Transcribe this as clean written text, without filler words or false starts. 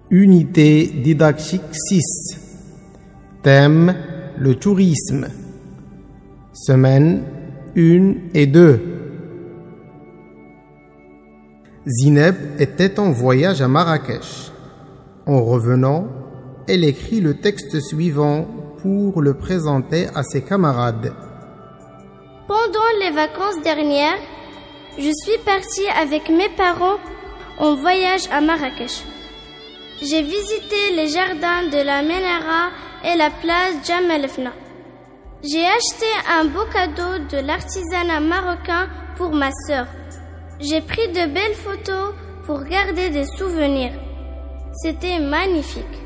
Unité didactique 6. Thème: le tourisme. Semaine 1 et 2. Zineb était en voyage à Marrakech. En revenant, elle écrit le texte suivant pour le présenter à ses camarades. Pendant les vacances dernières, je suis partie avec mes parents en voyage à Marrakech. J'ai visité les jardins de la Menara et la place Jemaa el Fna. J'ai acheté un beau cadeau de l'artisanat marocain pour ma sœur. J'ai pris de belles photos pour garder des souvenirs. C'était magnifique.